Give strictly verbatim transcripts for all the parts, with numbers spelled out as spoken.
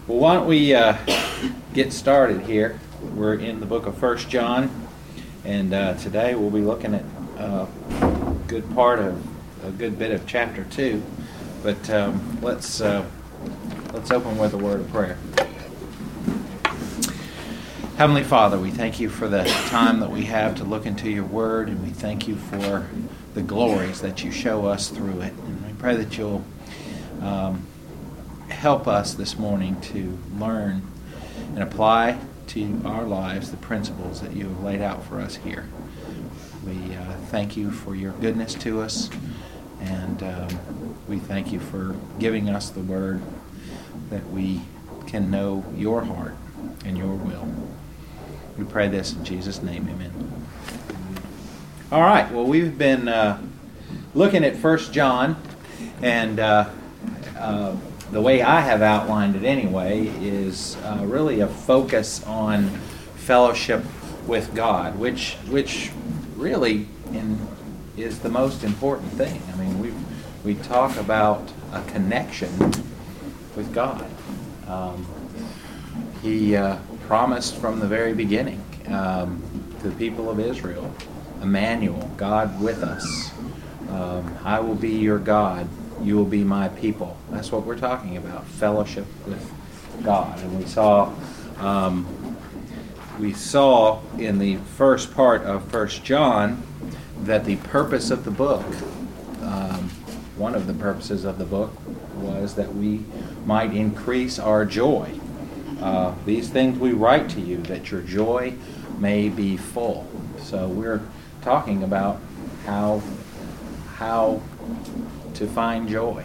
Well, why don't we uh, get started here? We're in the book of First John, and uh, today we'll be looking at uh, a good part of a good bit of chapter two. But um, let's uh, let's open with a word of prayer. Heavenly Father, we thank you for the time that we have to look into your word, and we thank you for the glories that you show us through it. And we pray that you'll um, help us this morning to learn and apply to our lives the principles that you have laid out for us here. We uh, thank you for your goodness to us, and um, we thank you for giving us the word that we can know your heart and your will. We pray this in Jesus' name, amen. All right, well, we've been uh, looking at First John, and uh, uh, the way I have outlined it anyway is uh, really a focus on fellowship with God, which which really in, is the most important thing. I mean, we we talk about a connection with God. Um, he uh, promised from the very beginning um, to the people of Israel, Emmanuel, God with us. Um, I will be your God. You will be my people. That's what we're talking about, fellowship with God. And we saw, um, we saw in the first part of First John that the purpose of the book, um, one of the purposes of the book, was that we might increase our joy. Uh, these things we write to you, that your joy may be full. So we're talking about how how to find joy,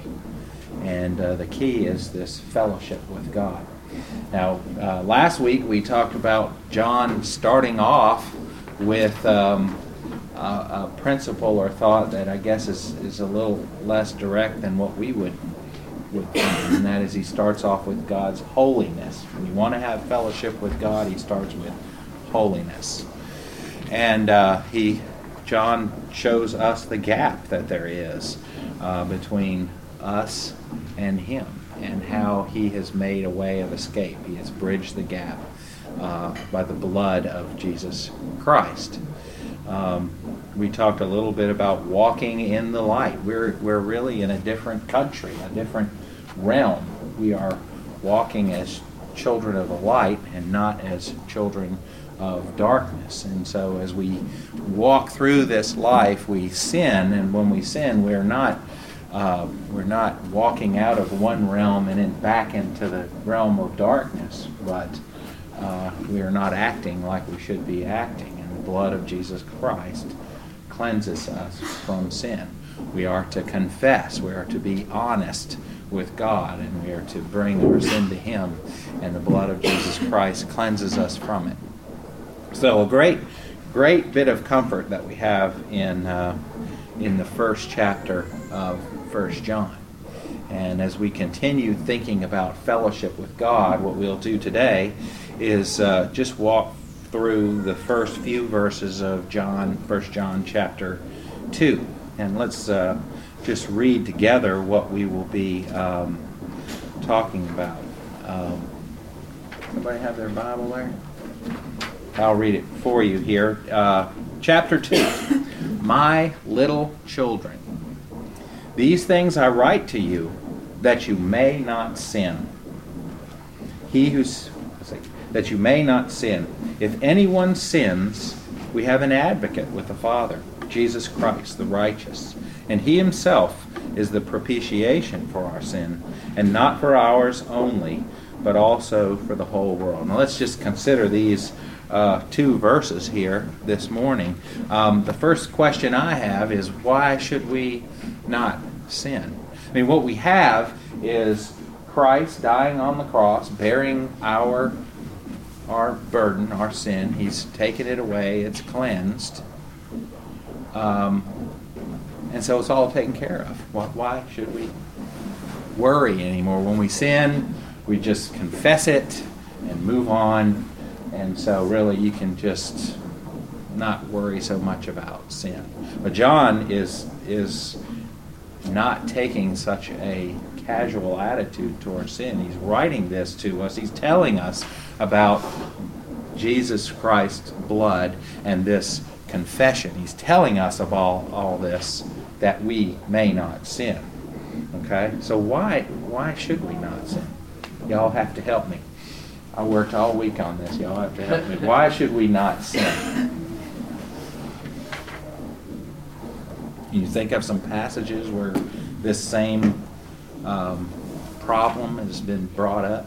and uh, the key is this fellowship with God. Now, uh, last week we talked about John starting off with um, a, a principle or thought that I guess is, is a little less direct than what we would would think, and that is he starts off with God's holiness. When you want to have fellowship with God, he starts with holiness, and uh, he John shows us the gap that there is uh, between us and him, and how he has made a way of escape. He has bridged the gap uh, by the blood of Jesus Christ. Um, we talked a little bit about walking in the light. We're we're really in a different country, a different realm. We are walking as children of the light and not as children of darkness. And so as we walk through this life, we sin, and when we sin, we're not uh, we're not walking out of one realm and then back into the realm of darkness, but uh, we are not acting like we should be acting. And the blood of Jesus Christ cleanses us from sin. We are to confess, we are to be honest with God, and we are to bring our sin to him, and the blood of Jesus Christ cleanses us from it. So a great, great bit of comfort that we have in uh, in the first chapter of First John. And as we continue thinking about fellowship with God, what we'll do today is uh, just walk through the first few verses of John, First John chapter two, and let's uh, just read together what we will be um, talking about. Um, somebody have their Bible there? I'll read it for you here. Uh, chapter two. My little children, these things I write to you, that you may not sin. He who's that you may not sin. If anyone sins, we have an advocate with the Father, Jesus Christ, the righteous. And he himself is the propitiation for our sin, and not for ours only, but also for the whole world. Now let's just consider these uh, two verses here this morning. Um, the first question I have is, why should we not sin? I mean, what we have is Christ dying on the cross, bearing our our burden, our sin. He's taken it away. It's cleansed. Um, and so it's all taken care of. Why, why should we worry anymore? When we sin, we just confess it and move on. And so really you can just not worry so much about sin. But John is is not taking such a casual attitude towards sin. He's writing this to us. He's telling us about Jesus Christ's blood and this confession. He's telling us of all, all this that we may not sin. Okay? So why why should we not sin? Y'all have to help me. I worked all week on this. Y'all have to help me. Why should we not sin? Can you think of some passages where this same um, problem has been brought up?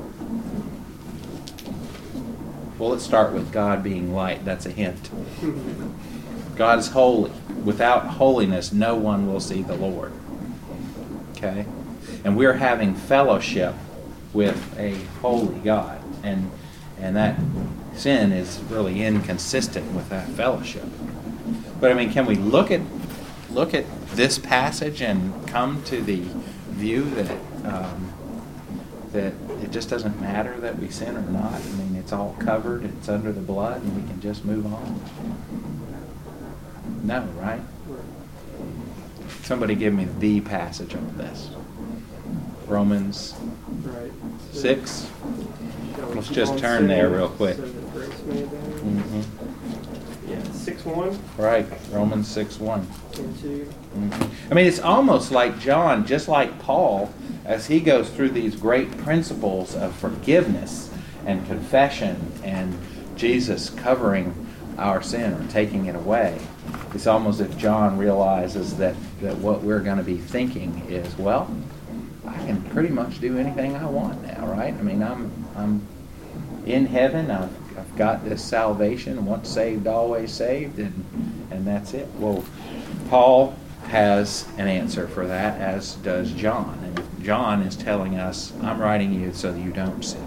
Well, let's start with God being light. That's a hint. God is holy. Without holiness, no one will see the Lord. Okay? And we're having fellowship with a holy God. And and that sin is really inconsistent with that fellowship. But I mean, can we look at look at this passage and come to the view that um, that it just doesn't matter that we sin or not? I mean, it's all covered, it's under the blood, and we can just move on? No, right? Somebody give me the passage on this. Romans right. six. Let's just turn there real quick. Mm-hmm. Yeah, six one. Right, Romans six one. And two. Mm-hmm. I mean, it's almost like John, just like Paul, as he goes through these great principles of forgiveness and confession and Jesus covering our sin or taking it away. It's almost as if John realizes that, that what we're going to be thinking is, well, I can pretty much do anything I want now, right? I mean, I'm I'm in heaven. I've, I've got this salvation, once saved, always saved, and and that's it. Well, Paul has an answer for that, as does John. And John is telling us, I'm writing you so that you don't sin.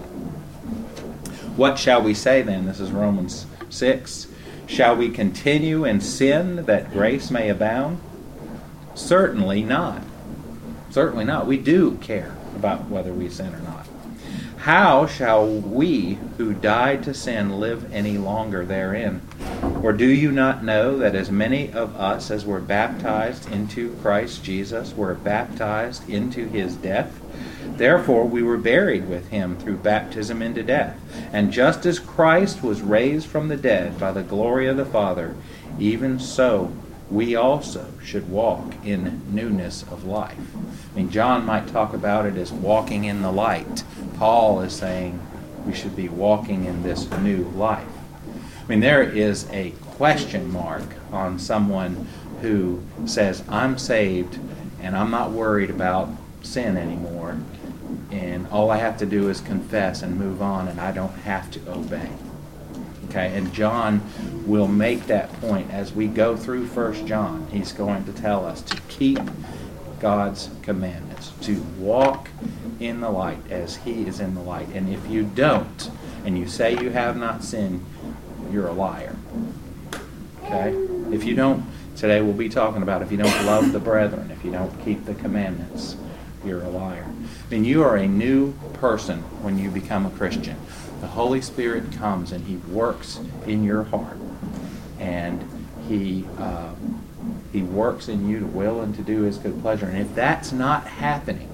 What shall we say then? This is Romans six. Shall we continue in sin that grace may abound? Certainly not. Certainly not. We do care about whether we sin or not. How shall we who died to sin live any longer therein? Or do you not know that as many of us as were baptized into Christ Jesus were baptized into his death? Therefore we were buried with him through baptism into death. And just as Christ was raised from the dead by the glory of the Father, even so we also should walk in newness of life. I mean, John might talk about it as walking in the light. Paul is saying we should be walking in this new life. I mean, there is a question mark on someone who says, I'm saved and I'm not worried about sin anymore, and all I have to do is confess and move on, and I don't have to obey. Okay, and John will make that point as we go through First John. He's going to tell us to keep God's commandments, to walk in the light as he is in the light. And if you don't, and you say you have not sinned, you're a liar. Okay? If you don't, today we'll be talking about if you don't love the brethren, if you don't keep the commandments, you're a liar. I mean, you are a new person when you become a Christian. The Holy Spirit comes and he works in your heart, and he uh, he works in you to will and to do his good pleasure. And if that's not happening,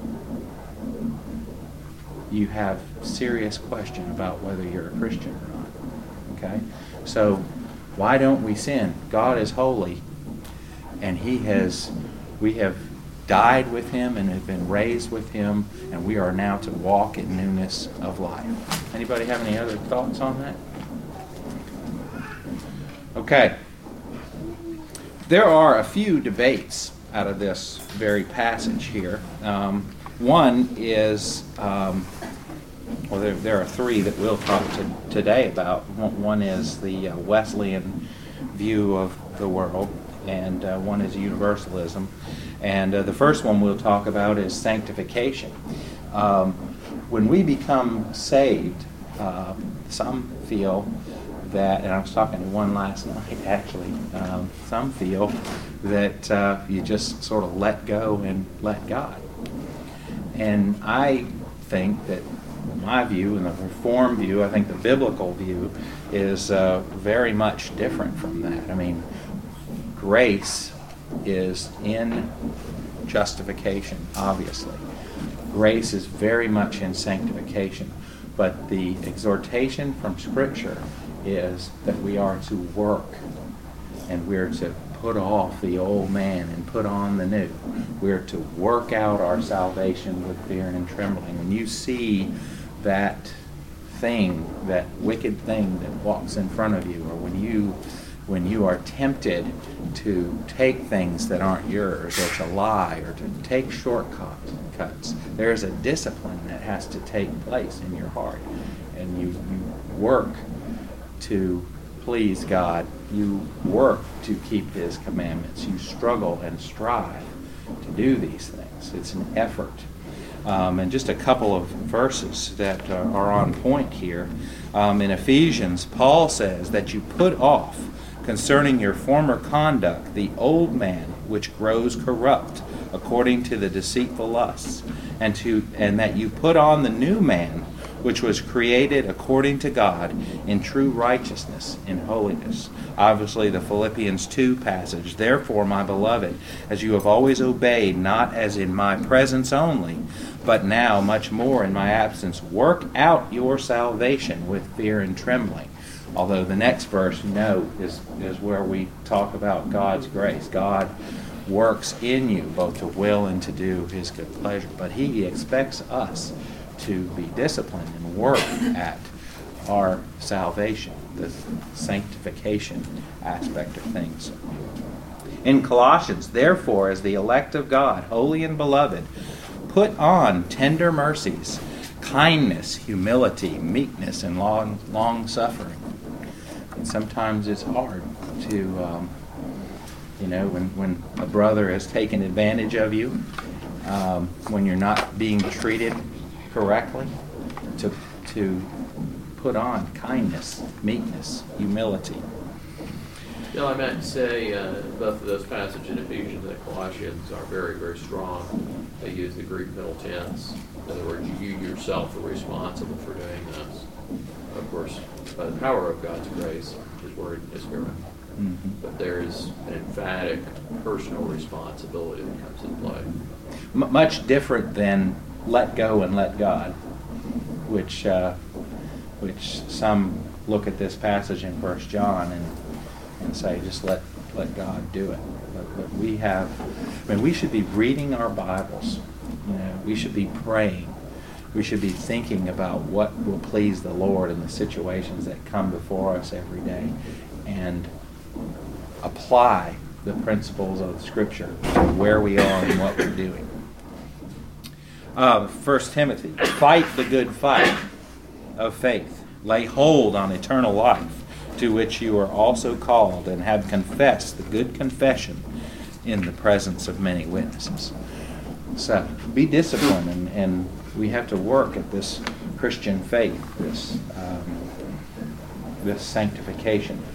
you have serious question about whether you're a Christian or not. Okay? So why don't we sin? God is holy, and he has we have died with him and have been raised with him, and we are now to walk in newness of life. Anybody have any other thoughts on that? Okay. There are a few debates out of this very passage here. Um, one is, um, well, there, there are three that we'll talk to today about. One is the uh, Wesleyan view of the world, and uh, one is universalism. And uh, the first one we'll talk about is sanctification. Um, when we become saved, uh, some feel that, and I was talking to one last night actually, um, some feel that uh, you just sort of let go and let God. And I think that my view and the Reformed view, I think the biblical view, is uh, very much different from that. I mean, grace is in justification, obviously. grace is very much in sanctification. But the exhortation from Scripture is that we are to work, and we're to put off the old man and put on the new. We're to work out our salvation with fear and trembling. When you see that thing, that wicked thing that walks in front of you, or when you when you are tempted to take things that aren't yours, or to lie, or to take shortcuts, cuts, there's a discipline that has to take place in your heart. And you, you work to please God. You work to keep His commandments. You struggle and strive to do these things. It's an effort. Um, and just a couple of verses that uh, are on point here. Um, in Ephesians, Paul says that you put off concerning your former conduct the old man which grows corrupt according to the deceitful lusts, and to and that you put on the new man which was created according to God in true righteousness and holiness. Obviously the Philippians two passage, therefore, my beloved, as you have always obeyed, not as in my presence only, but now much more in my absence, work out your salvation with fear and trembling. Although the next verse, you know, is, is where we talk about God's grace. God works in you both to will and to do His good pleasure. But He expects us to be disciplined and work at our salvation, the sanctification aspect of things. In Colossians, therefore, as the elect of God, holy and beloved, put on tender mercies, kindness, humility, meekness, and long long suffering. And sometimes it's hard to, um, you know, when, when a brother has taken advantage of you, um, when you're not being treated correctly, to to put on kindness, meekness, humility. Bill, I meant to say uh, both of those passages in Ephesians and Colossians are very, very strong. They use the Greek middle tense. In other words, you yourself are responsible for doing this. Of course, by the power of God's grace, His Word is given. Mm-hmm. But there is an emphatic personal responsibility that comes into play. M- much different than let go and let God, which uh, which some look at this passage in First John and and say, just let let God do it. But, but we have, I mean, we should be reading our Bibles. You know, we should be praying. We should be thinking about what will please the Lord in the situations that come before us every day, and apply the principles of Scripture to where we are and what we're doing. Uh, First Timothy, fight the good fight of faith. Lay hold on eternal life, to which you are also called, and have confessed the good confession in the presence of many witnesses. So, be disciplined, and, and we have to work at this Christian faith, this um, this sanctification.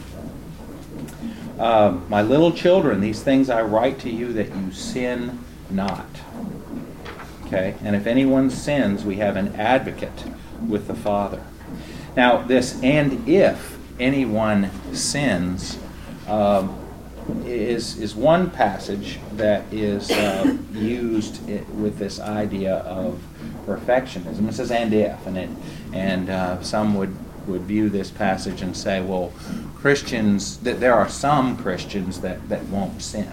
Uh, my little children, these things I write to you that you sin not. Okay? And if anyone sins, we have an advocate with the Father. Now, this "and if anyone sins" um, is is one passage that is uh, used with this idea of perfectionism. It says "and if," and it and uh, some would would view this passage and say, well, Christians, that there are some Christians that, that won't sin.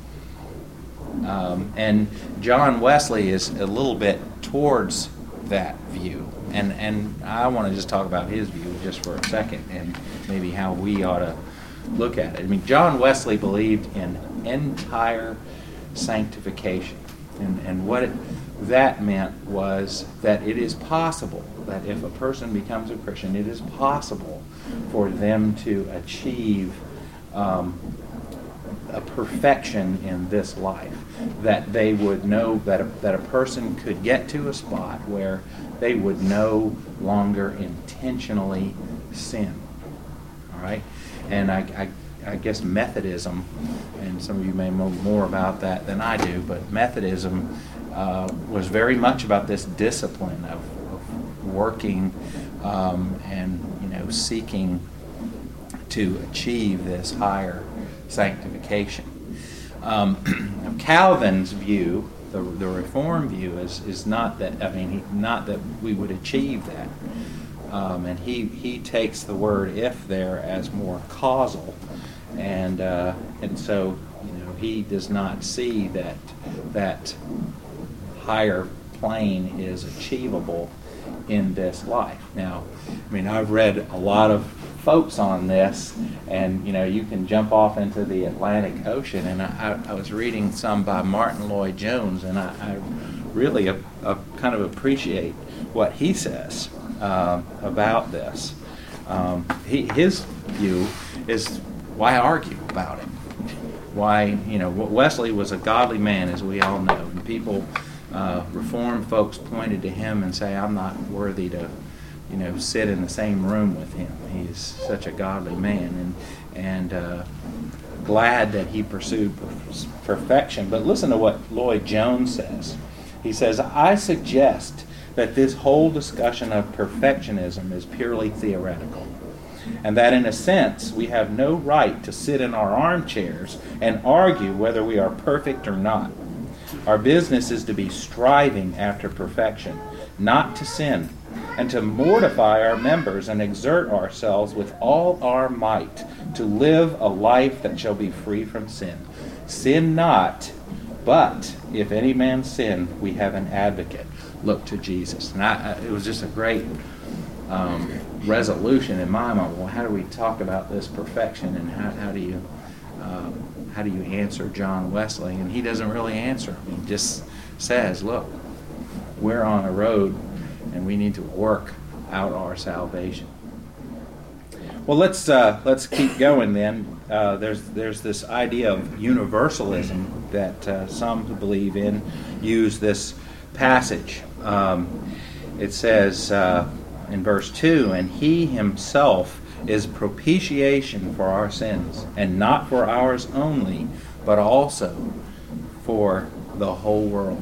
Um, and John Wesley is a little bit towards that view. And, and I want to just talk about his view just for a second, and maybe how we ought to look at it. I mean, John Wesley believed in entire sanctification. And, and what it, that meant was that it is possible that if a person becomes a Christian, it is possible for them to achieve um, a perfection in this life. That they would know that a, that a person could get to a spot where they would no longer intentionally sin. All right? And I, I, I guess Methodism, and some of you may know more about that than I do, but Methodism uh, was very much about this discipline of, of working um, and you know seeking to achieve this higher sanctification. Um, Calvin's view the the Reformed view is is not that. I mean, he, not that we would achieve that. Um, and he he takes the word "if" there as more causal, and uh, and so you know he does not see that that higher plane is achievable in this life. Now, I mean, I've read a lot of folks on this, and you know, you can jump off into the Atlantic Ocean. And I, I, I was reading some by Martin Lloyd-Jones, and I, I really a, a kind of appreciate what he says um, about this. Um, he, his view is, why argue about it? Why, you know, Wesley was a godly man, as we all know, and people. Uh, Reformed folks pointed to him and say, I'm not worthy to, you know, sit in the same room with him. He's such a godly man, and and uh, glad that he pursued perfection. But listen to what Lloyd-Jones says. He says, I suggest that this whole discussion of perfectionism is purely theoretical, and that in a sense we have no right to sit in our armchairs and argue whether we are perfect or not. Our business is to be striving after perfection, not to sin, and to mortify our members and exert ourselves with all our might to live a life that shall be free from sin. Sin not, but if any man sin, we have an advocate. Look to Jesus. And I, it was just a great um, resolution in my mind. Well, how do we talk about this perfection, and how, how do you... Uh, How do you answer John Wesley? And he doesn't really answer. He just says, look, we're on a road and we need to work out our salvation. Well, let's uh, let's keep going then. Uh, there's there's this idea of universalism that uh, some who believe in use this passage. Um, it says uh, in verse two, and he himself is propitiation for our sins, and not for ours only, but also for the whole world.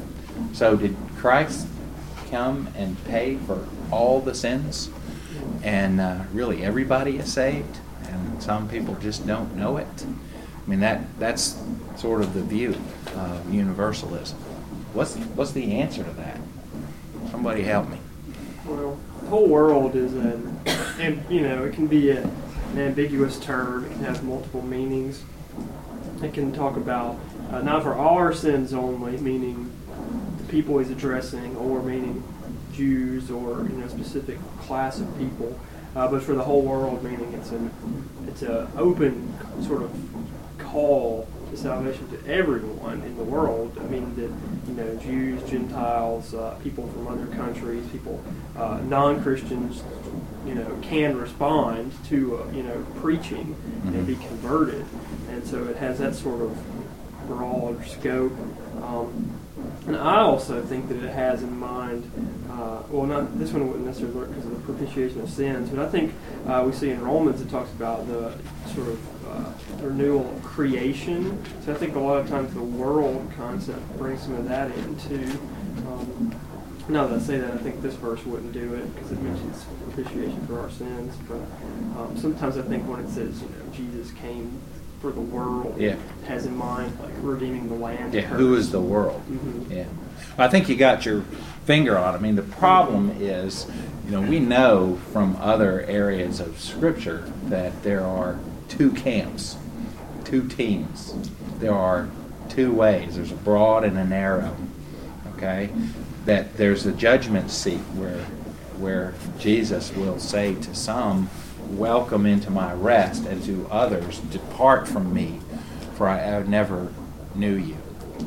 So did Christ come and pay for all the sins? And uh, really everybody is saved? And some people just don't know it? I mean, that that's sort of the view of universalism. What's, what's the answer to that? Somebody help me. Well, the whole world is an, and you know, it can be a, an ambiguous term. It can have multiple meanings. It can talk about uh, not for our sins only, meaning the people he's addressing, or meaning Jews or you know specific class of people, uh, but for the whole world, meaning it's an it's a open sort of call to salvation to everyone in the world. I mean that you know Jews, Gentiles, uh, people from other countries, people uh, non-Christians, you know, can respond to uh, you know preaching and be converted, and so it has that sort of broad scope. Um, and I also think that it has in mind, uh, well, not this one wouldn't necessarily work because of the propitiation of sins, but I think uh, we see in Romans it talks about the sort of uh, renewal of creation. So I think a lot of times the world concept brings some of that in too. Um, now that I say that, I think this verse wouldn't do it because it mentions propitiation for our sins. But um, sometimes I think when it says, you know, Jesus came for the world, yeah. it has in mind like redeeming the land. Yeah, who is the world? Mm-hmm. Yeah, I think you got your finger on it. I mean, the problem is, you know, we know from other areas of Scripture that there are two camps, two teams. There are two ways. There's a broad and a narrow. Okay, that there's a judgment seat where where Jesus will say to some, welcome into my rest, and to others, depart from me, for I, I never knew you.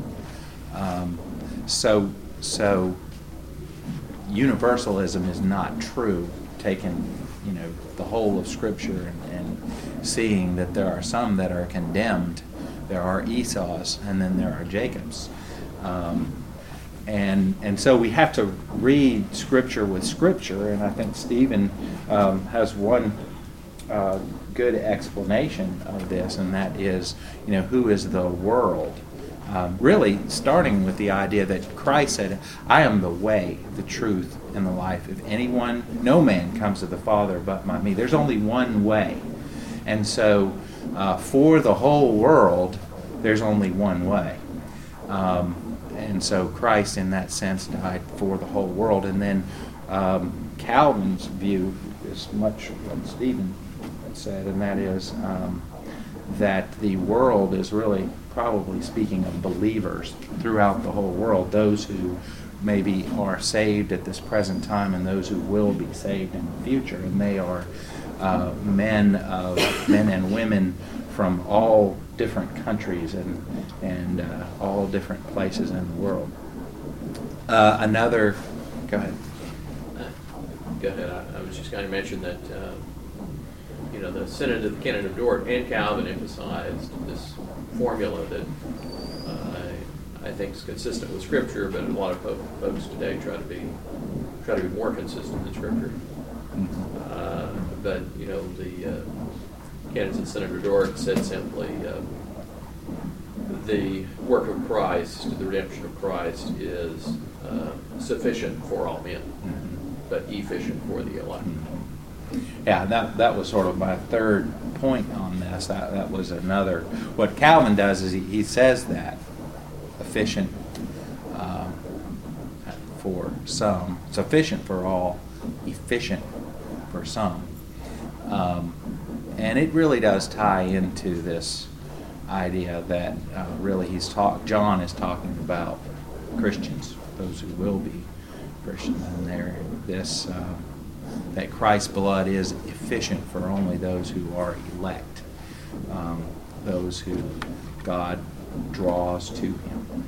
Um, so, so universalism is not true, taking you know the whole of Scripture and, and seeing that there are some that are condemned. There are Esau's, and then there are Jacob's. Um, And and so we have to read Scripture with Scripture, and I think Stephen um, has one uh, good explanation of this, and that is, you know, who is the world? Um, really, starting with the idea that Christ said, "I am the way, the truth, and the life. If anyone, no man comes to the Father but by me." There's only one way, and so uh, for the whole world, there's only one way. Um, and so Christ, in that sense, died for the whole world. And then um, Calvin's view is much what Stephen had said, and that is um, that the world is really probably speaking of believers throughout the whole world, those who maybe are saved at this present time and those who will be saved in the future. And they are uh, men of men and women from all different countries and and uh, all different places in the world. Uh, another, go ahead. Uh, go ahead. I, I was just going to mention that uh, you know the Synod of the Canon of Dort and Calvin emphasized this formula that uh, I think is consistent with Scripture, but a lot of po- folks today try to be try to be more consistent than Scripture. Mm-hmm. Uh, but you know the uh, Canons of Synod of Dort said simply, uh, the work of Christ, the redemption of Christ, is uh, sufficient for all men, mm-hmm. but efficient for the elect. Mm-hmm. Yeah, that that was sort of my third point on this. That, that was another. What Calvin does is he, he says that efficient uh, for some, sufficient for all, efficient for some. Um, and it really does tie into this idea that uh, really he's talk. John is talking about Christians, those who will be Christians, and there this uh, that Christ's blood is efficient for only those who are elect, um, those who God draws to Him.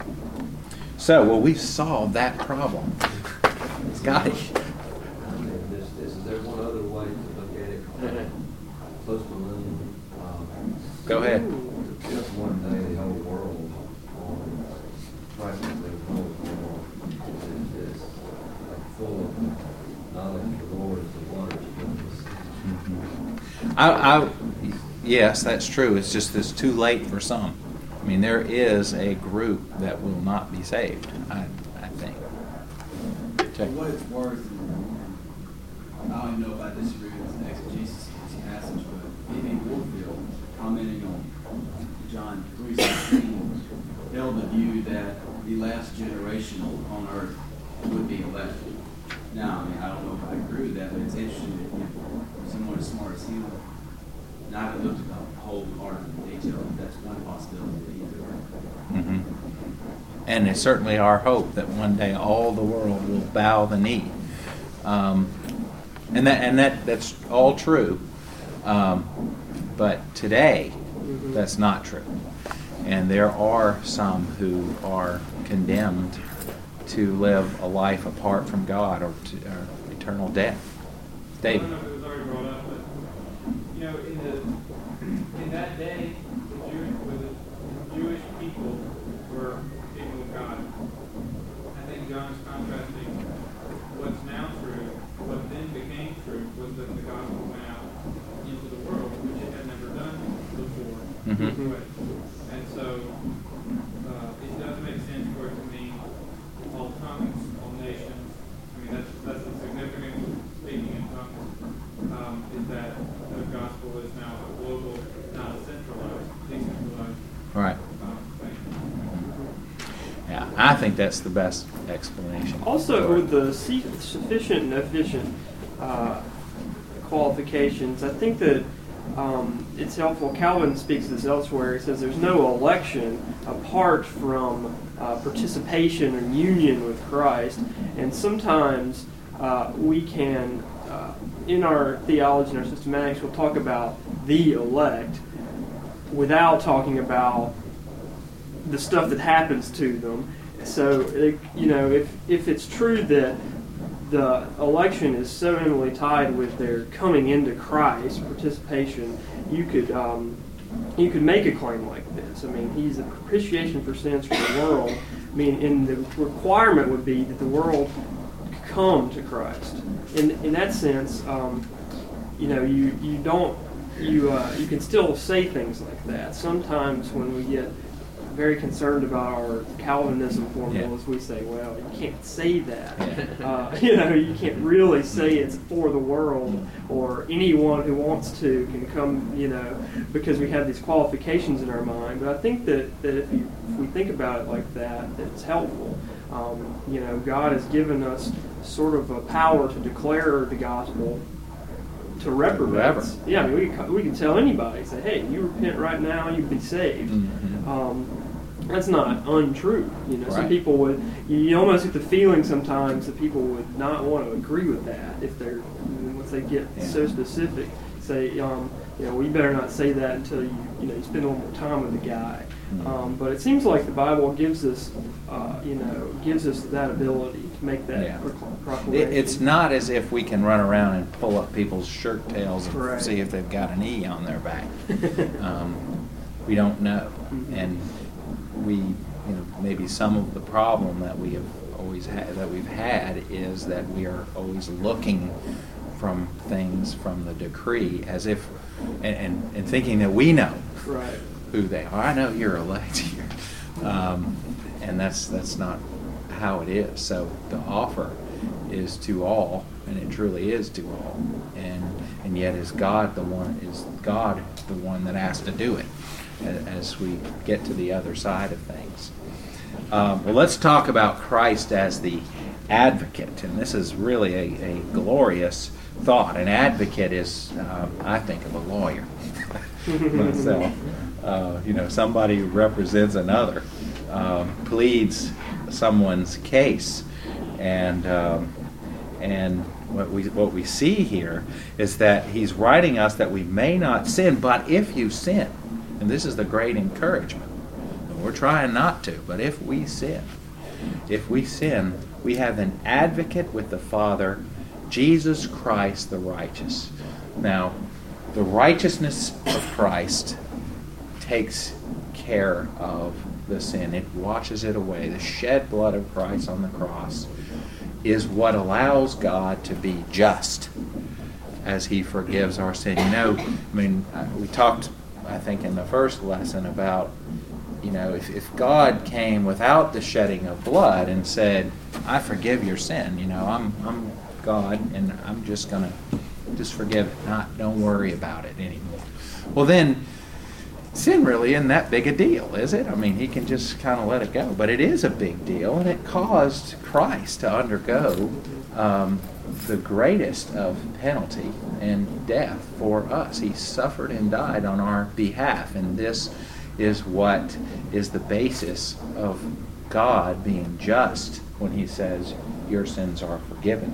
So, well, we've solved that problem. Scotty. This, this, is there one other way to look at it? Close to millennium. Um, Go ahead. Just one day, the whole world, um, Christ will live the whole world is this, like, full of knowledge of the Lord as the waters of the sea. I, I, yes, that's true. It's just it's too late for some. I mean, there is a group that will not be saved, I, I think. For what it's worth, I don't even know if I disagree with the exegesis of this passage, but E B Warfield, commenting on John three sixteen, held the view that the last generation on earth would be elect. Now, I mean, I don't know if I agree with that, but it's interesting that, you know, someone as smart as him, and I haven't looked at the whole article in detail, but that's one possibility either. Mm-hmm. And it's certainly our hope that one day all the world will bow the knee. Um, and that and that that's all true. Um, but today, that's not true. And there are some who are condemned to live a life apart from God or to or eternal death. David. I don't know if it was already brought up, but you know, in the in that day, the Jewish, the Jewish people were people of God. I think John is contrasting what's now true. What then became true was that the gospel went out into the world, which it had never done before. Mm-hmm. And so uh, it does make sense for it to mean all tongues, all nations. I mean, that's that's the significance of speaking in tongues, um, is that the gospel is now a global, not a centralized, decentralized Right. um, thing. Yeah, I think that's the best explanation. Also, with the se- sufficient and efficient uh, qualifications, I think that um, it's helpful. Calvin speaks this elsewhere. He says there's no election apart from uh, participation and union with Christ. And sometimes uh, we can, uh, in our theology and our systematics, we'll talk about the elect without talking about the stuff that happens to them. So, it, you know, if if it's true that the election is so intimately tied with their coming into Christ, participation, you could um, you could make a claim like this. I mean, He's a propitiation for sins for the world. I mean, and the requirement would be that the world come to Christ. In in that sense, um, you know, you you don't you uh, you can still say things like that. Sometimes when we get very concerned about our Calvinism formulas. Yeah. We say, well, you can't say that. Uh, you know, you can't really say it's for the world, or anyone who wants to can come, you know, because we have these qualifications in our mind. But I think that, that if, you, if we think about it like that, that it's helpful. Um, you know, God has given us sort of a power to declare the gospel to reprobates. Yeah, I mean, we can, we can tell anybody, say, hey, you repent right now, you'll be saved. Mm-hmm. Um, that's not untrue. You know, right. Some people would, you, you almost get the feeling sometimes that people would not want to agree with that if they're, once they get yeah. so specific. Say, um, you know, well, you better not say that until you, you know, you spend a little more time with the guy. Mm-hmm. Um, but it seems like the Bible gives us, uh, you know, gives us that ability to make that yeah. proclamation. It's not as if we can run around and pull up people's shirt tails and right. see if they've got an E on their back. um, we don't know, mm-hmm. and we, you know, maybe some of the problem that we have always had, that we've had, is that we are always looking from things from the decree as if, and, and, and thinking that we know. Right. Who they are. I know you're elect here, um, and that's that's not how it is. So the offer is to all, and it truly is to all, and and yet is God the one is God the one that has to do it as we get to the other side of things. Um, well, let's talk about Christ as the advocate, and this is really a, a glorious thought. An advocate is, uh, I think, of a lawyer myself. Uh, you know, somebody who represents another, um, pleads someone's case, and um, and what we what we see here is that he's writing us that we may not sin, but if you sin, and this is the great encouragement, we're trying not to, but if we sin, if we sin, we have an advocate with the Father, Jesus Christ the righteous. Now, the righteousness of Christ takes care of the sin. It washes it away. The shed blood of Christ on the cross is what allows God to be just as he forgives our sin. You know, I mean, we talked, I think, in the first lesson about, you know, if, if God came without the shedding of blood and said, I forgive your sin, you know, I'm I'm God and I'm just going to just forgive it, not don't worry about it anymore. Well, then sin really isn't that big a deal, is it? I mean, he can just kind of let it go. But it is a big deal, and it caused Christ to undergo um, the greatest of penalty and death for us. He suffered and died on our behalf, and this is what is the basis of God being just when he says, your sins are forgiven.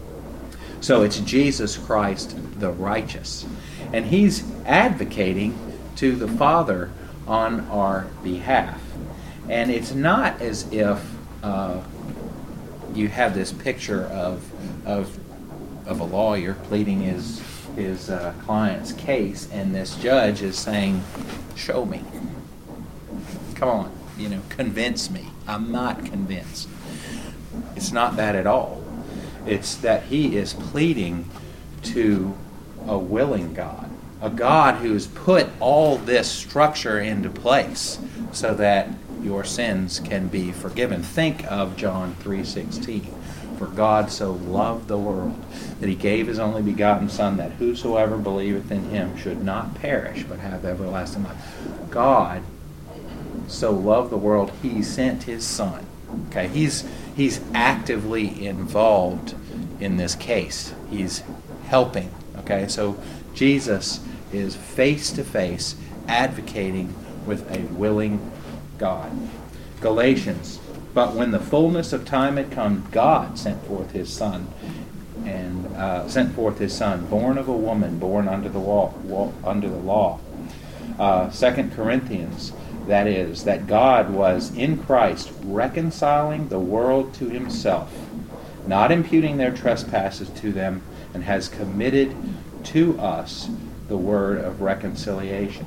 So it's Jesus Christ the righteous. And he's advocating to the Father on our behalf. And it's not as if uh, you have this picture of of of a lawyer pleading his his uh, client's case, and this judge is saying, "Show me. Come on, you know, convince me. I'm not convinced." It's not that at all. It's that he is pleading to a willing God. A God who's put all this structure into place so that your sins can be forgiven. Think of John three sixteen. For God so loved the world that he gave his only begotten Son, that whosoever believeth in him should not perish but have everlasting life. God so loved the world, he sent his Son. Okay, he's he's actively involved in this case. He's helping. Okay, so Jesus is face-to-face advocating with a willing God. Galatians, but when the fullness of time had come, God sent forth his Son, and uh, sent forth his Son, born of a woman, born under the law. Under the law. Uh, Second Corinthians, that is, that God was in Christ reconciling the world to himself, not imputing their trespasses to them, and has committed to us the word of reconciliation.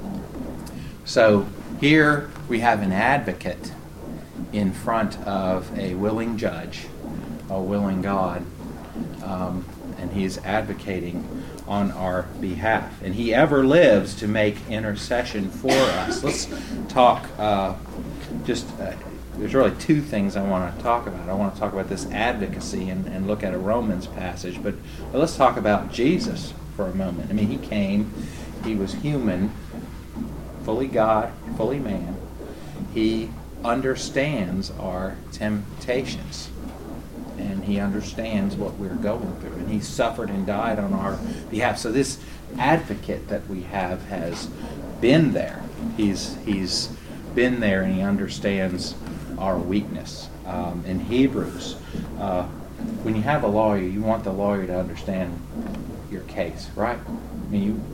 So here we have an advocate in front of a willing judge, a willing God, um, and He is advocating on our behalf. And He ever lives to make intercession for us. Let's talk uh, just... Uh, There's really two things I want to talk about. I want to talk about this advocacy and, and look at a Romans passage, but, but let's talk about Jesus for a moment. I mean, He came, He was human, fully God, fully man. He understands our temptations, and He understands what we're going through, and He suffered and died on our behalf. So this advocate that we have has been there. He's he's been there, and He understands our weakness. Um, in Hebrews, uh, when you have a lawyer, you want the lawyer to understand your case, right? I mean, you,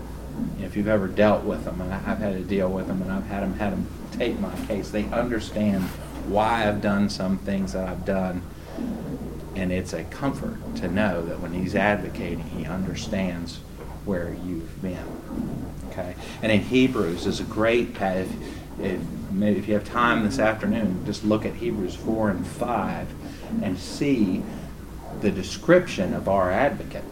if you've ever dealt with them, and I've had to deal with them, and I've had them had them take my case, they understand why I've done some things that I've done, and it's a comfort to know that when He's advocating, He understands where you've been. Okay, and in Hebrews is a great passage. If, maybe if you have time this afternoon, just look at Hebrews four and five and see the description of our advocate.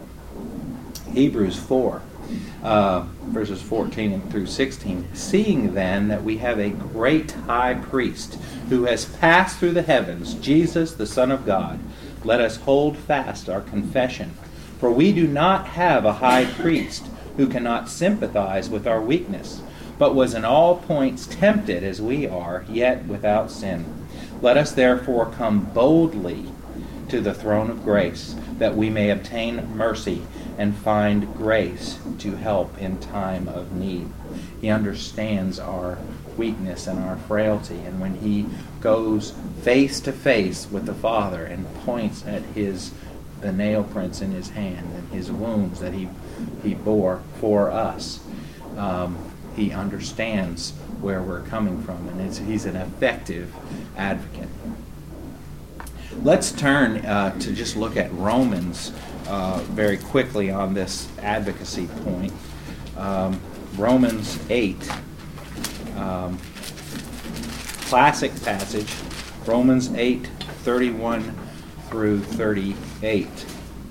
Hebrews four, uh, verses fourteen through sixteen. Seeing then that we have a great high priest who has passed through the heavens, Jesus, the Son of God, let us hold fast our confession. For we do not have a high priest who cannot sympathize with our weakness, but was in all points tempted as we are, yet without sin. Let us therefore come boldly to the throne of grace, that we may obtain mercy and find grace to help in time of need. He understands our weakness and our frailty, and when He goes face to face with the Father and points at His the nail prints in His hand and His wounds that He He bore for us, um, He understands where we're coming from, and it's, He's an effective advocate. Let's turn uh, to just look at Romans uh, very quickly on this advocacy point. Um, Romans eight, um, classic passage, Romans eight, thirty-one through thirty-eight.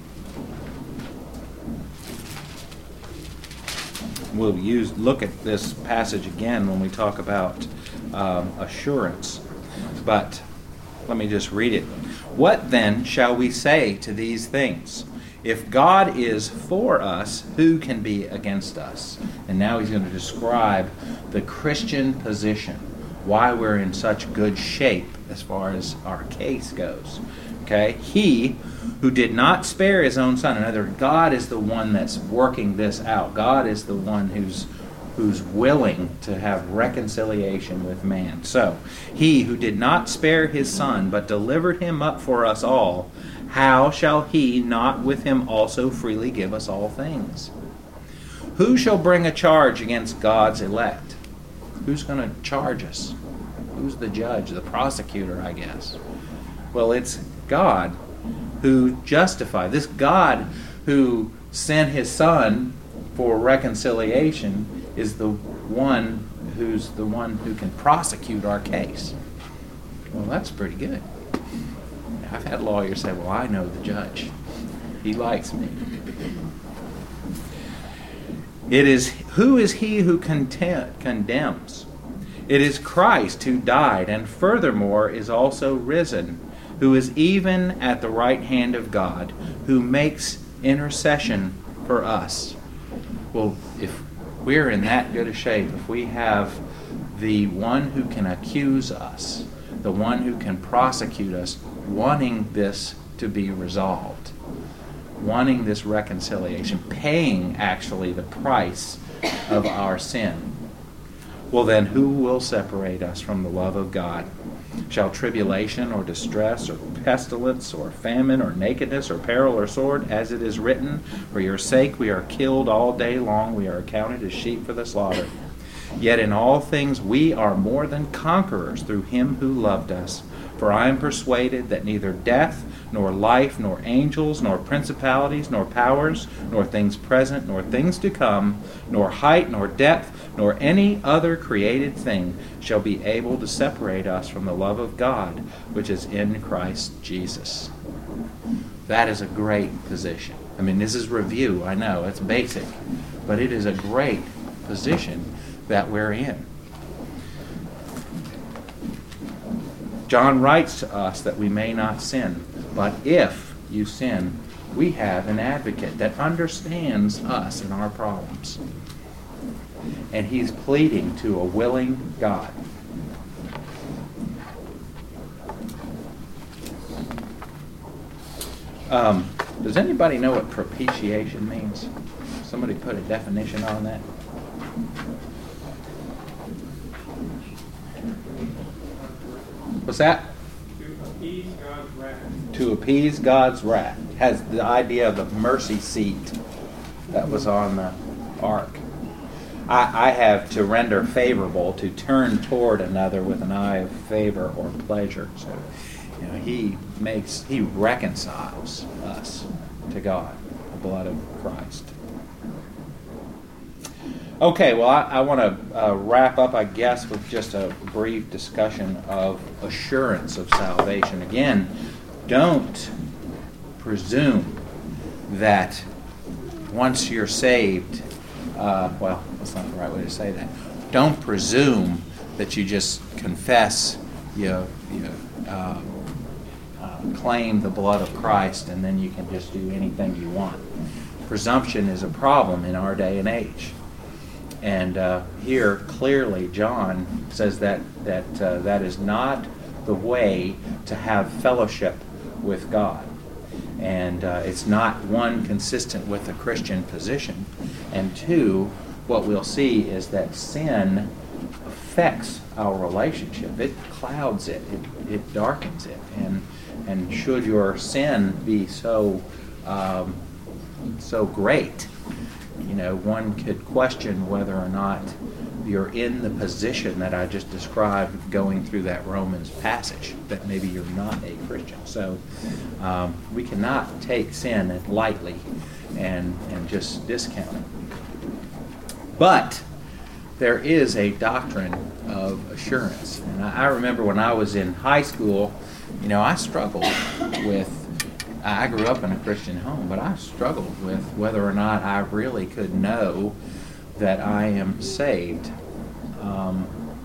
We'll use look at this passage again when we talk about um, assurance. But let me just read it. What then shall we say to these things? If God is for us, who can be against us? And now he's going to describe the Christian position, why we're in such good shape as far as our case goes. Okay? He who did not spare His own Son. In other words, God is the one that's working this out. God is the one who's who's willing to have reconciliation with man. So, He who did not spare His Son, but delivered Him up for us all, how shall He not with Him also freely give us all things? Who shall bring a charge against God's elect? Who's going to charge us? Who's the judge, the prosecutor, I guess? Well, it's God who justified. This God who sent His Son for reconciliation is the one who's the one who can prosecute our case. Well, that's pretty good. I've had lawyers say, well, I know the judge. He likes me. It is, who is he who contem- condemns? It is Christ who died, and furthermore is also risen, who is even at the right hand of God, who makes intercession for us. Well, if we're in that good a shape, if we have the one who can accuse us, the one who can prosecute us, wanting this to be resolved, wanting this reconciliation, paying actually the price of our sin, well then who will separate us from the love of God? Shall tribulation or distress or pestilence or famine or nakedness or peril or sword, as it is written, for your sake we are killed all day long, we are accounted as sheep for the slaughter. Yet in all things we are more than conquerors through Him who loved us. For I am persuaded that neither death, nor life, nor angels, nor principalities, nor powers, nor things present, nor things to come, nor height, nor depth, nor any other created thing shall be able to separate us from the love of God, which is in Christ Jesus. That is a great position. I mean, this is review, I know, it's basic, but it is a great position that we're in. John writes to us that we may not sin, but if you sin, we have an advocate that understands us and our problems. And he's pleading to a willing God. Um, does anybody know what propitiation means? Somebody put a definition on that. What's that? To appease God's wrath. To appease God's wrath. Has the idea of the mercy seat that was on the ark. I, I have to render favorable, to turn toward another with an eye of favor or pleasure. So, you know, he makes, he reconciles us to God, the blood of Christ. Okay, well, I, I want to uh, wrap up, I guess, with just a brief discussion of assurance of salvation. Again, don't presume that once you're saved, uh, well, that's not the right way to say that. Don't presume that you just confess, you, you uh, uh, claim the blood of Christ, and then you can just do anything you want. Presumption is a problem in our day and age. And uh, here, clearly, John says that that uh, that is not the way to have fellowship with God. And uh, it's not, one, consistent with the Christian position, and two, what we'll see is that sin affects our relationship. It clouds it. It, it darkens it. And and should your sin be so um, so great, you know, one could question whether or not you're in the position that I just described going through that Romans passage, that maybe you're not a Christian. So um, we cannot take sin lightly and, and just discount it. But there is a doctrine of assurance. And I, I remember when I was in high school, you know, I struggled with, I grew up in a Christian home, but I struggled with whether or not I really could know that I am saved. Um,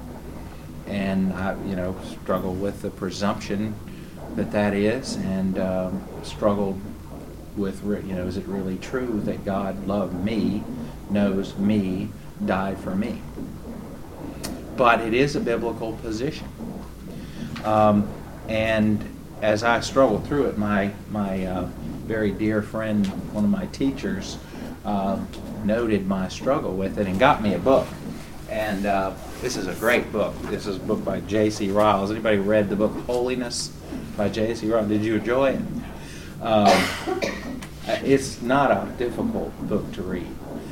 and I, you know, struggled with the presumption that that is, and um, struggled with, you know, is it really true that God loved me, knows me, died for me? But it is a biblical position. Um, and as I struggled through it, my my uh, very dear friend, one of my teachers, uh, noted my struggle with it and got me a book. And uh, this is a great book. This is a book by J C Ryle. Has anybody read the book Holiness by J C Ryle? Did you enjoy it? Um, it's not a difficult book to read.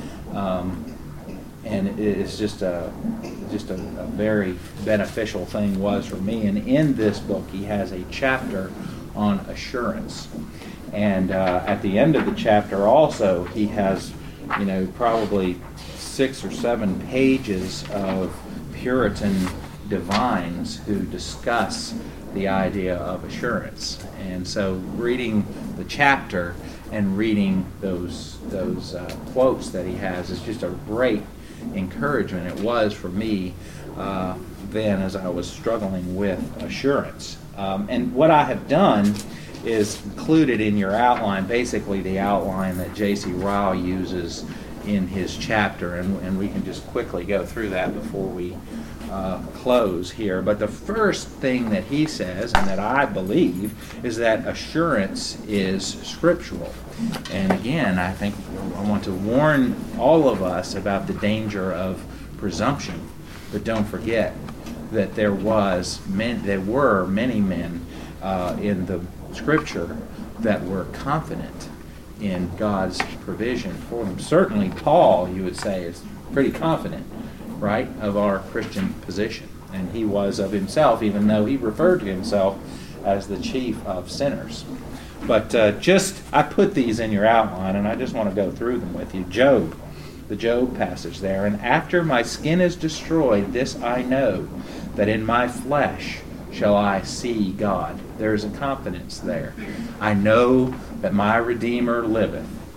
Um, and it's just a just a, a very beneficial thing was for me. And in this book, he has a chapter on assurance. And uh, at the end of the chapter, also, he has, you know, probably six or seven pages of Puritan divines who discuss the idea of assurance. And so, reading the chapter and reading those those uh, quotes that he has is just a great encouragement. It was for me uh, then as I was struggling with assurance. Um, and what I have done is included in your outline, basically the outline that J C Ryle uses in his chapter, and, and we can just quickly go through that before we uh, close here. But the first thing that he says, and that I believe, is that assurance is scriptural. And again, I think I want to warn all of us about the danger of presumption. But don't forget that there was men, there were many men uh, in the Scripture that were confident in God's provision for them. Certainly Paul, you would say, is pretty confident, right, of our Christian position. And he was of himself, even though he referred to himself as the chief of sinners. But uh, just, I put these in your outline, and I just want to go through them with you. Job, the Job passage there. And after my skin is destroyed, this I know, that in my flesh shall I see God. There's a confidence there. I know that my Redeemer liveth,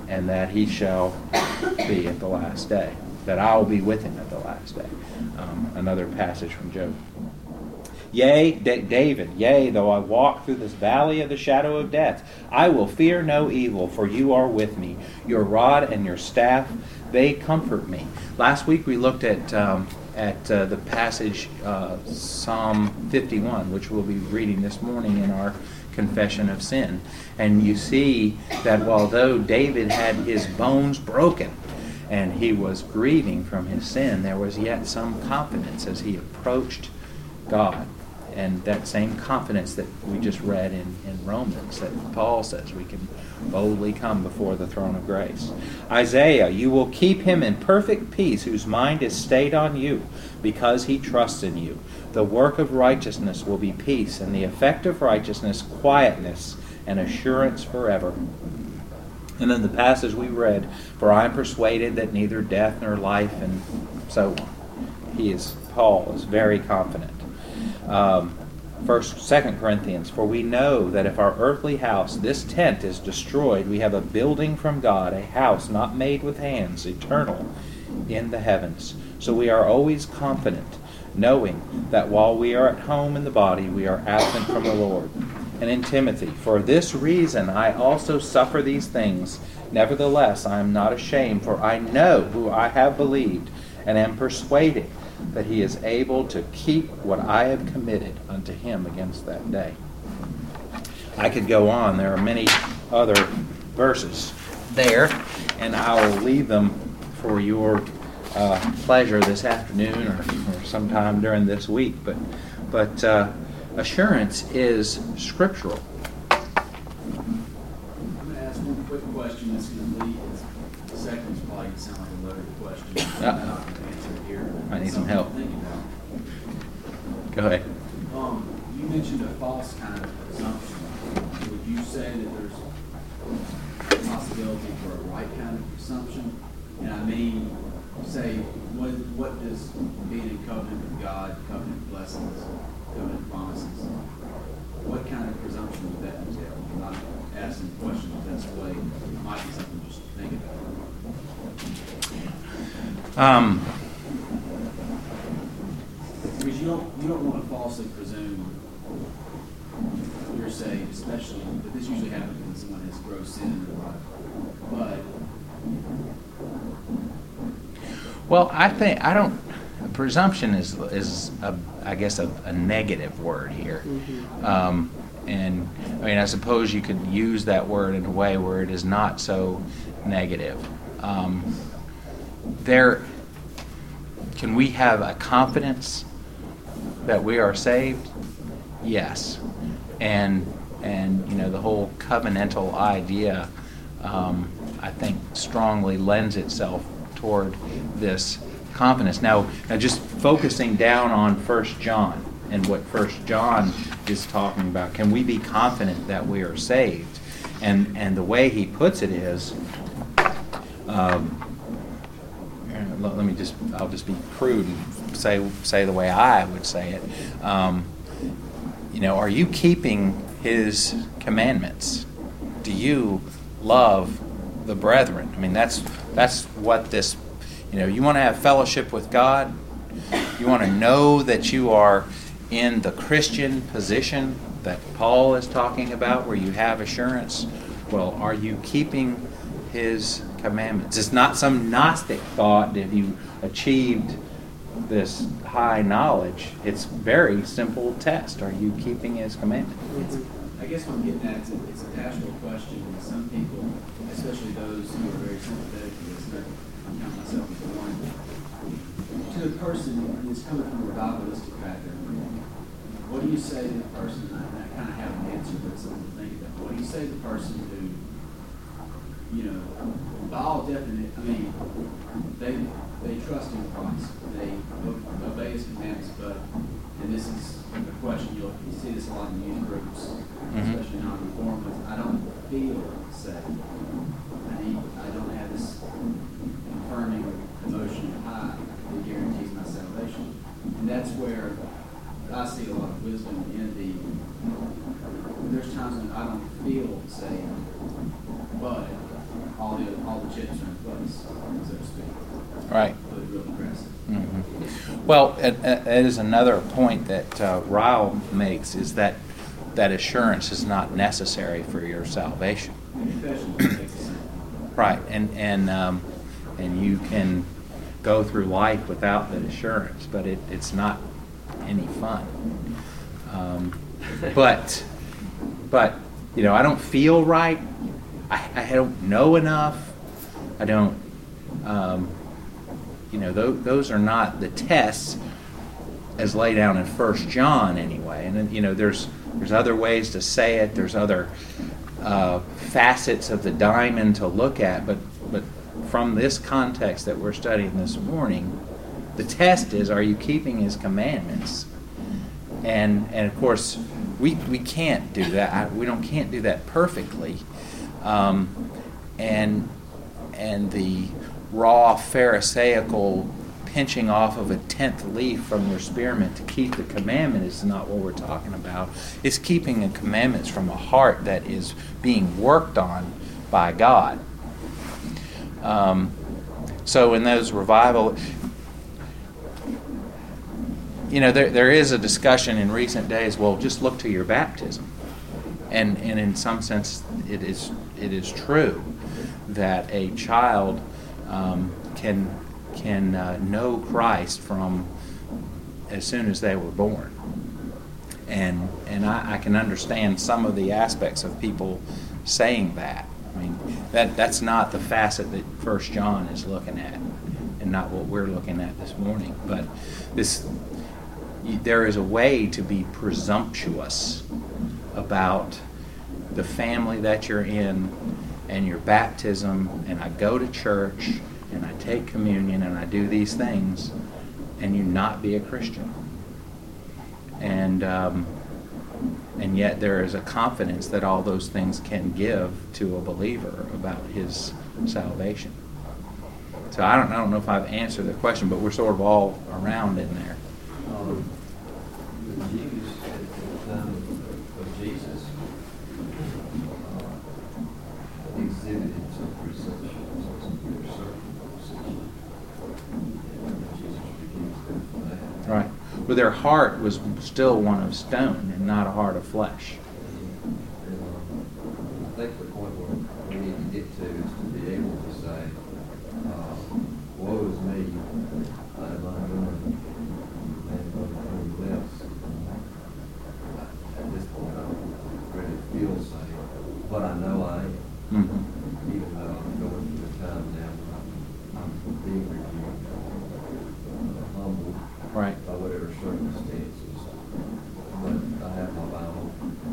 and that he shall be at the last day, that I will be with him at the last day. Um, another passage from Job. Yea, D- David, yea, though I walk through this valley of the shadow of death, I will fear no evil, for you are with me. Your rod and your staff, they comfort me. Last week we looked at um, at uh, the passage uh, Psalm fifty-one, which we'll be reading this morning in our confession of sin. And you see that although David had his bones broken and he was grieving from his sin, there was yet some confidence as he approached God. And that same confidence that we just read in, in Romans, that Paul says we can boldly come before the throne of grace. Isaiah, you will keep him in perfect peace whose mind is stayed on you, because he trusts in you. The work of righteousness will be peace, and the effect of righteousness, quietness and assurance forever. And then the passage we read, for I am persuaded that neither death nor life, and so on. He is, Paul is very confident. Um, First, Second Corinthians, for we know that if our earthly house, this tent, is destroyed, we have a building from God, a house not made with hands, eternal in the heavens. So we are always confident, knowing that while we are at home in the body, we are absent from the Lord. And in Timothy, for this reason I also suffer these things. Nevertheless, I am not ashamed, for I know who I have believed, and am persuaded that he is able to keep what I have committed unto him against that day. I could go on. There are many other verses there, and I will leave them for your uh, pleasure this afternoon or, or sometime during this week. But, but uh, assurance is scriptural. I'm going to ask one quick question that's going to lead. The second is probably going to sound like a loaded question. Yeah. I'm not going to answer it here. I need some Something help. to think about. Go ahead. Um, you mentioned a false kind of presumption. Would you say that there's a possibility for a right kind of presumption? And I mean, say, what what does being in covenant with God, covenant blessings, covenant promises, what kind of presumption would that entail? I'm not asking the question the best way. It might be something just to think about. Um, Because you don't you don't want to falsely presume you're saved, especially, but this usually happens when someone has gross sin in their life. But well, I think I don't. Presumption is is a, I guess a, a negative word here, Mm-hmm. um, and I mean I suppose you could use that word in a way where it is not so negative. Um, there, can we have a confidence that we are saved? Yes, and and you know the whole covenantal idea, um, I think, strongly lends itself toward this confidence. Now, now, just focusing down on First John and what First John is talking about, can we be confident that we are saved? And and the way he puts it is, um, let, let me just, I'll just be crude and say say the way I would say it. Um, you know, are you keeping his commandments? Do you love the brethren? I mean, that's that's what this. You know, you want to have fellowship with God. You want to know that you are in the Christian position that Paul is talking about, where you have assurance. Well, are you keeping his commandments? It's not some Gnostic thought that you achieved this high knowledge. It's a very simple test. Are you keeping his commandments? Mm-hmm. I guess what I'm getting at is it's a pastoral question, and some people, especially those who are very sympathetic to this, and I count myself as one, to a person who's coming from a revivalistic background, what do you say to the person, and I, I kind of have an answer, but it's something to think about, what do you say to the person who, you know, by all definite, I mean, they they trust in Christ, they obey his commandments, but, and this is a question, you'll you see this a lot in youth groups, Mm-hmm. especially non-reformed, I don't feel saved. I need, I don't have this confirming emotional high that guarantees my salvation. And that's where I see a lot of wisdom in the, there's times when I don't feel saved, but all the all the chips are in place, so to speak. Right. But it's real aggressive. Mm-hmm. Well, it, it is another point that uh, Ryle makes, is that that assurance is not necessary for your salvation. Confession takes the same. Right, and and um, and you can go through life without that assurance, but it, it's not any fun. Um, but but you know, I don't feel right. I, I don't know enough. I don't. Um, you know, those, those are not the tests as laid down in First John anyway. And then, you know, there's there's other ways to say it. There's other uh, facets of the diamond to look at. But but from this context that we're studying this morning, the test is: are you keeping His commandments? And and of course, we we can't do that. I, we don't can't do that perfectly. Um, and and the raw Pharisaical pinching off of a tenth leaf from your spearmint to keep the commandment is not what we're talking about. It's keeping the commandments from a heart that is being worked on by God. Um, so in those revival, you know, there there is a discussion in recent days. Well, just look to your baptism, and and in some sense, it is it is true that a child um, can can uh, know Christ from as soon as they were born, and and I, I can understand some of the aspects of people saying that. I mean, that that's not the facet that First John is looking at, and not what we're looking at this morning. But this. There is a way to be presumptuous about the family that you're in and your baptism, and I go to church and I take communion and I do these things, and you not be a Christian. And um, and yet there is a confidence that all those things can give to a believer about his salvation. So I don't I don't know if I've answered the question, but we're sort of all around in there. Um, the Jews at the time of, of Jesus uh, exhibited some presumptions or some circumcision. And Jesus rebukes them for that. Right. But their heart was still one of stone and not a heart of flesh. And, um, I think the point where we need to get to is to be able to say, uh, woe is me, I am undone. At this point, I don't really feel safe, but I know I am. Mm-hmm. Even though I'm going through a time now where I'm, I'm being rebuked, uh, humbled Right. by whatever circumstances. But I have my Bible.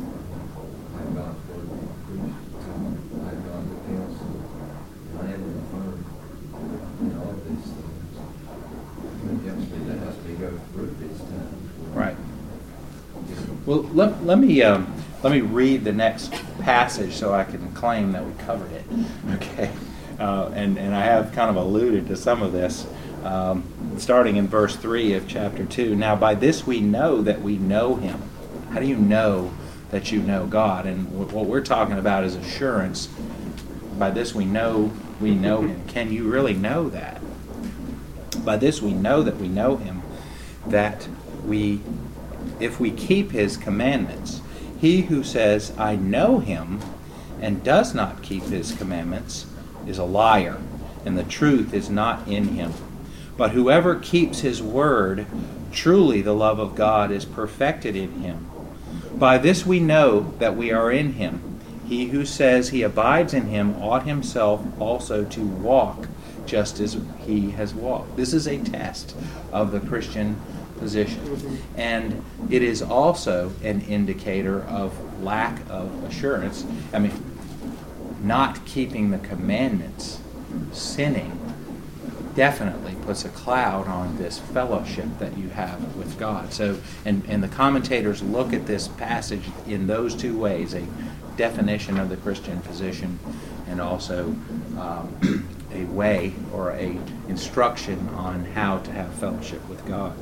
I have God's Word to preach. I have God's counsel. And I am confirmed in all of these things. It helps me, that helps me go through these times. Right. Well, let, let me um, let me read the next passage so I can claim that we covered it. Okay, uh, and and I have kind of alluded to some of this, um, starting in verse three of chapter two. Now, by this we know that we know Him. How do you know that you know God? And w- what we're talking about is assurance. By this we know we know Him. Can you really know that? By this we know that we know Him, that we, if we keep His commandments. He who says, I know Him, and does not keep His commandments, is a liar, and the truth is not in him. But whoever keeps His word, truly the love of God is perfected in him. By this we know that we are in Him. He who says he abides in Him ought himself also to walk just as He has walked. This is a test of the Christian position. And it is also an indicator of lack of assurance. I mean, not keeping the commandments, sinning, definitely puts a cloud on this fellowship that you have with God. So, and, and the commentators look at this passage in those two ways, a definition of the Christian position and also um, a way or a instruction on how to have fellowship with God.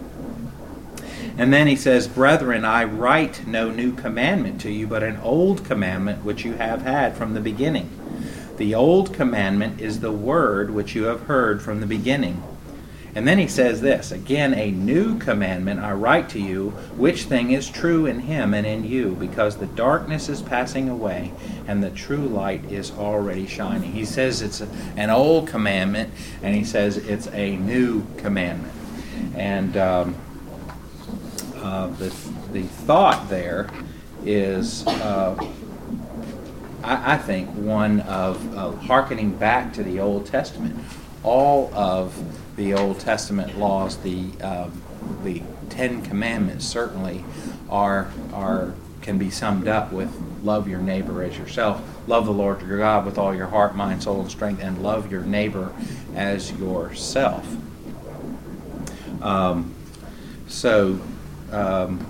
And then he says, Brethren, I write no new commandment to you, but an old commandment which you have had from the beginning, The old commandment is the word which you have heard from the beginning. And then he says this, again, a new commandment I write to you, which thing is true in him and in you, because the darkness is passing away and the true light is already shining. He says it's a, an old commandment, and he says it's a new commandment. And um, uh, the, the thought there is, uh, I, I think, one of uh, hearkening back to the Old Testament. All of the Old Testament laws, the um, the Ten Commandments certainly are are can be summed up with love your neighbor as yourself, love the Lord your God with all your heart, mind, soul, and strength, and love your neighbor as yourself. Um, so um,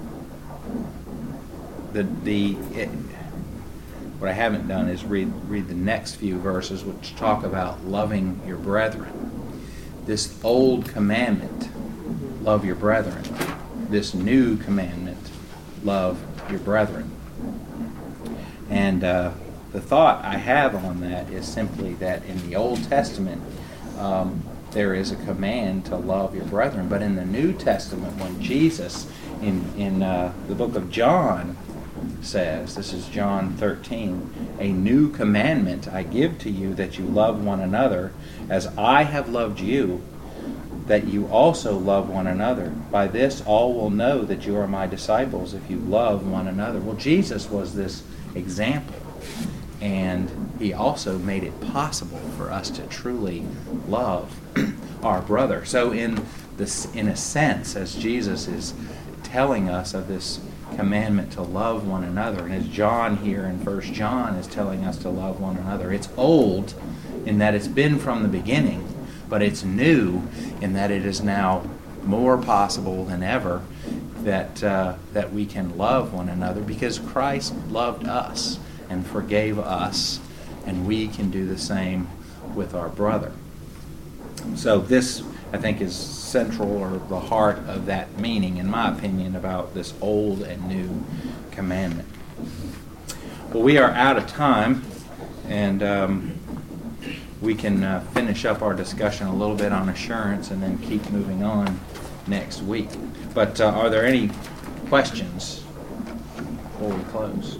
the the it, what I haven't done is read read the next few verses, which talk about loving your brethren. This old commandment, love your brethren. This new commandment, love your brethren. And uh, the thought I have on that is simply that in the Old Testament, um, there is a command to love your brethren. But in the New Testament, when Jesus, in, in uh, the book of John, says, this is John thirteen, a new commandment I give to you, that you love one another as I have loved you, that you also love one another. By this all will know that you are my disciples, if you love one another. Well, Jesus was this example, and he also made it possible for us to truly love our brother. So in this, in a sense, as Jesus is telling us of this commandment to love one another, and as John here in First John is telling us to love one another, it's old in that it's been from the beginning, but it's new in that it is now more possible than ever that uh, that we can love one another, because Christ loved us and forgave us, and we can do the same with our brother. So this, I think, is central, or the heart of that meaning, in my opinion, about this old and new commandment. Well, we are out of time, and um, we can uh, finish up our discussion a little bit on assurance and then keep moving on next week. But uh, are there any questions before we close?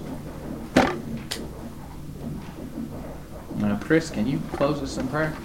Now, Chris, can you close us in prayer?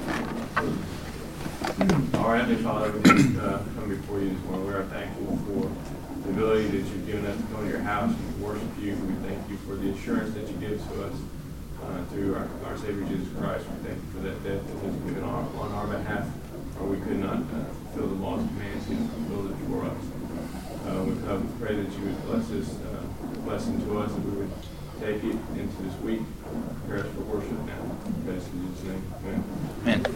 Our Heavenly Father, we just uh, come before you this morning. We are thankful for the ability that you've given us to go to your house and to worship you. We thank you for the assurance that you give to us uh, through our, our Savior Jesus Christ. We thank you for that death that was given on, on our behalf, or we could not uh, fulfill the law's commands. You fulfilled it for us. Uh, we come to pray that you would bless this uh, blessing to us, that we would take it into this week. Prepare us for worship now. In Jesus' name, amen. Amen.